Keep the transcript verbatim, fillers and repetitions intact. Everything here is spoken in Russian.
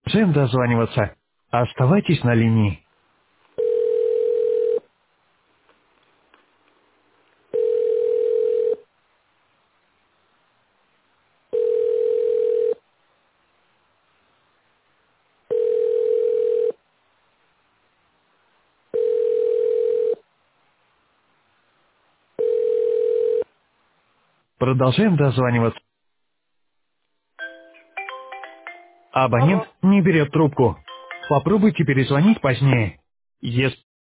Продолжаем дозваниваться. Оставайтесь на линии. Продолжаем дозваниваться. Абонент Алло. не берет трубку. Попробуйте перезвонить позднее. Если